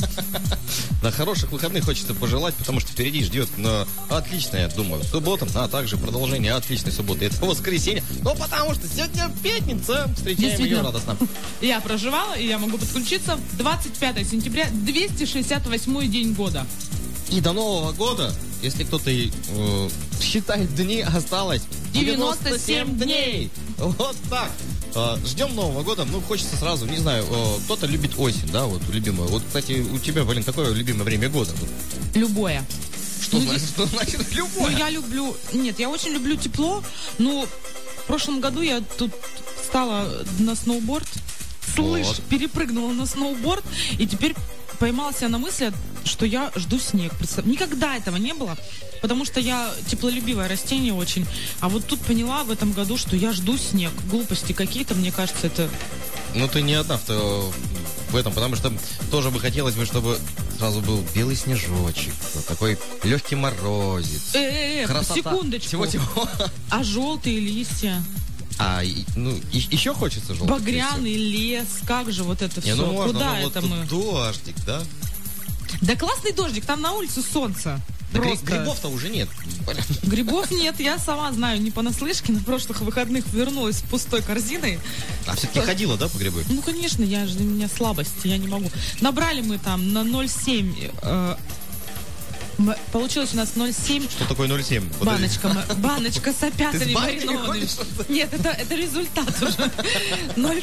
На хороших выходных хочется пожелать, потому что впереди ждет ну, отличная, я думаю, суббота, а также продолжение отличной субботы. Это воскресенье. Ну, потому что сегодня пятница. Встречаем ее радостно. Я проживала, и я могу подключиться. двадцать пятого сентября, двести шестьдесят восьмой день года. И до Нового года, если кто-то э, считает дни, осталось девяносто семь дней. Вот так. Ждем Нового года, ну, хочется сразу, не знаю, кто-то любит осень, да, вот, любимая. Вот, кстати, у тебя, Валин, какое любимое время года? Любое. Что, ну, значит, что значит любое? Ну, я люблю, нет, я очень люблю тепло, но в прошлом году я тут стала на сноуборд, слышь, вот. перепрыгнула на сноуборд, и теперь поймала себя на мысли, что я жду снег. Никогда этого не было, потому что я теплолюбивое растение очень. А вот тут поняла в этом году, что я жду снег. Глупости какие-то, мне кажется, это... Ну, ты не одна в, в этом, потому что тоже бы хотелось бы, чтобы сразу был белый снежочек, вот такой легкий морозец. Э-э-э, секундочку. Всего-всего. А желтые листья? А, ну, и, еще хочется желтых Багряный листьев. Лес, как же вот это не, все? Ну, можно, Куда ну, это вот мы? Дождик, да? Да классный дождик, там на улице солнце. Да грибов-то уже нет. Грибов нет, я сама знаю, не понаслышке. На прошлых выходных вернулась с пустой корзиной. А все-таки ходила, да, по грибы? Ну, конечно, я же, у меня слабость, я не могу. Набрали мы там на ноль семь... Э, получилось у нас ноль семь. Что такое ноль семь? Баночка, баночка с опятами маринованными. Нет, это, это результат уже. ноль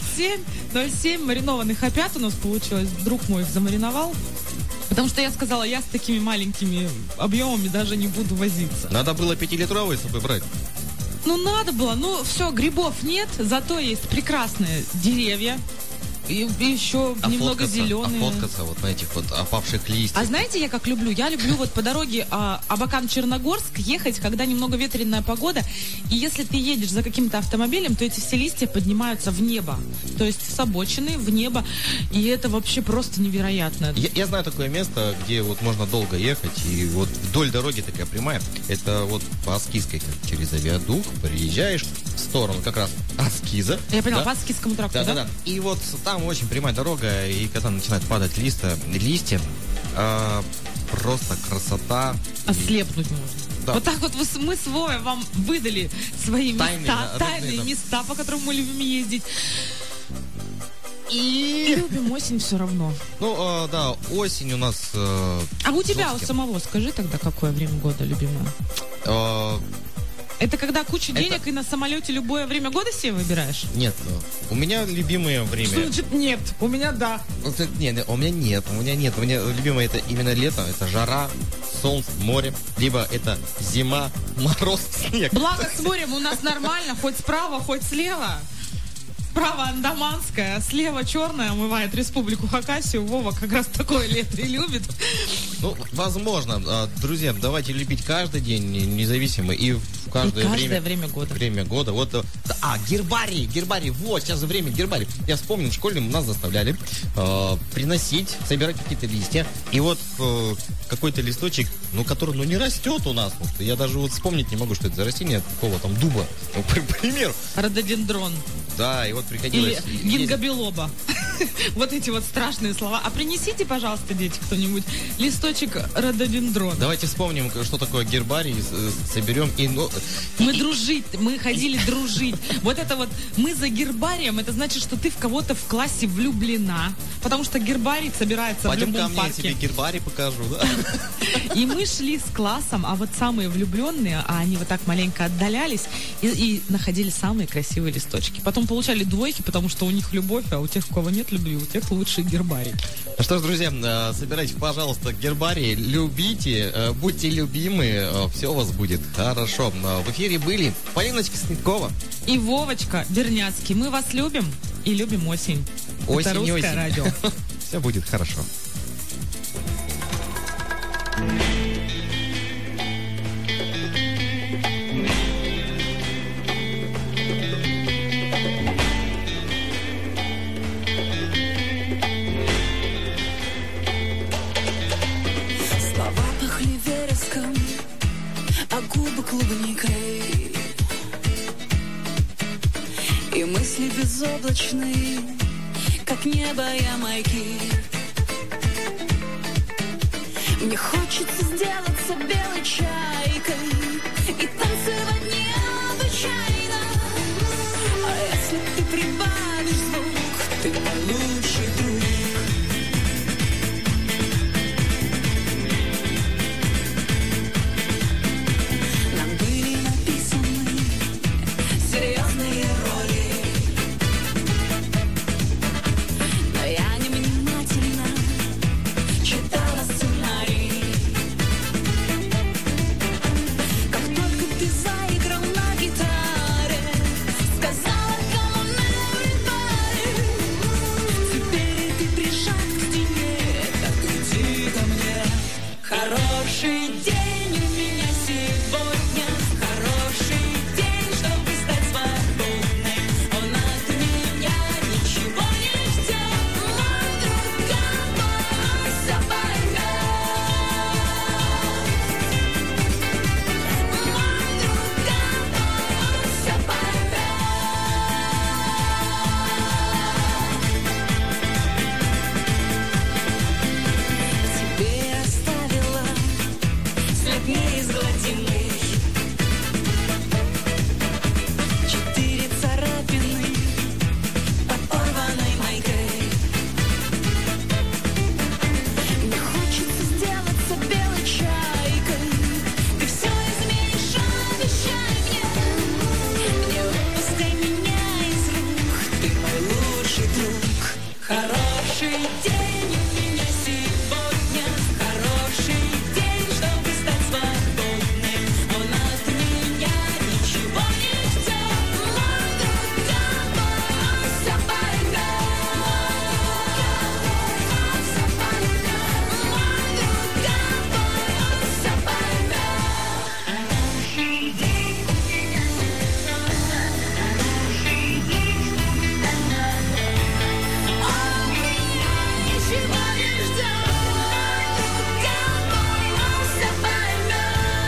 семь маринованных опят у нас получилось. Друг мой их замариновал. Потому что я сказала, я с такими маленькими объемами даже не буду возиться. Надо было пятилитровые с собой брать. Ну, надо было. Ну, все, грибов нет, зато есть прекрасные деревья. И, и еще а немного зеленые. А фоткаться вот на этих вот опавших листьях. А знаете, я как люблю? Я люблю вот по дороге а, Абакан-Черногорск ехать, когда немного ветреная погода. И если ты едешь за каким-то автомобилем, то эти все листья поднимаются в небо. То есть с обочины в небо. И это вообще просто невероятно. Я, я знаю такое место, где вот можно долго ехать. И вот вдоль дороги такая прямая. Это вот по Аскизской, как через авиадук, приезжаешь в сторону как раз Аскиза. Я поняла, да? по Аскизскому тракту, да? Да, да, да. И вот там Там очень прямая дорога, и когда начинают падать листа, листья, э, просто красота. Ослепнуть можно. Да. Вот так вот вы, мы с Вовой вам выдали свои Тайные, места, да, тайные родные, да. места, по которым мы любим ездить. И любим осень все равно. Ну, э, да, осень у нас... Э, А у тебя, у жесткий. самого, скажи тогда, какое время года любимое? Э, Это когда куча Это- денег и на самолете любое время года себе выбираешь? нет, у меня любимое время... Что значит нет? У меня да. Вот это- не, не, у меня нет, у меня нет. У меня любимое это именно лето, это жара, солнце, море, либо это зима, мороз, снег. Благо с морем у нас нормально, хоть справа, хоть слева. Справа андаманская, слева черная омывает республику Хакасию. Вова как раз такое лето и любит. Ну, возможно. А, друзья, давайте любить каждый день, не- независимо, и в каждое, И каждое время, время года. Время года. Вот, э, да, а, гербарий, гербарий, вот, сейчас время гербарий. Я вспомнил, в школе нас заставляли э, приносить, собирать какие-то листья, и вот э, какой-то листочек, ну, который, ну, не растет у нас. Вот, я даже вот вспомнить не могу, что это за растение, какого там дуба, ну, к примеру. Рододендрон. Да, и вот приходилось... Или ездить. гингобилоба. Вот эти вот страшные слова. А принесите, пожалуйста, дети, кто-нибудь, листочек рододендрона. Давайте вспомним, что такое гербарий, с- соберем и... Ну, Мы дружить, мы ходили дружить. Вот это вот, мы за гербарием, это значит, что ты в кого-то в классе влюблена, потому что гербарий собирается пойдем в ко любом мне, я парке. тебе гербарий покажу, да? И мы шли с классом, а вот самые влюбленные, а они вот так маленько отдалялись и, и находили самые красивые листочки. Потом получали двойки, потому что у них любовь, а у тех, у кого нет любви, у тех лучший гербарий. Ну что ж, друзья, э, собирайте, пожалуйста, гербарий, любите, э, будьте любимы, все у вас будет хорошо. Э, В эфире были Полиночка Снеткова. И Вовочка Берняцкий, мы вас любим и любим осень. Осень Это и русское осень. радио. Все будет хорошо. Слова пахли вереском, а губы клубникой. И мысли безоблачные, как небо Ямайки. Мне хочется сделаться белой чайкой и танцевать необычайно. А если ты прибавишь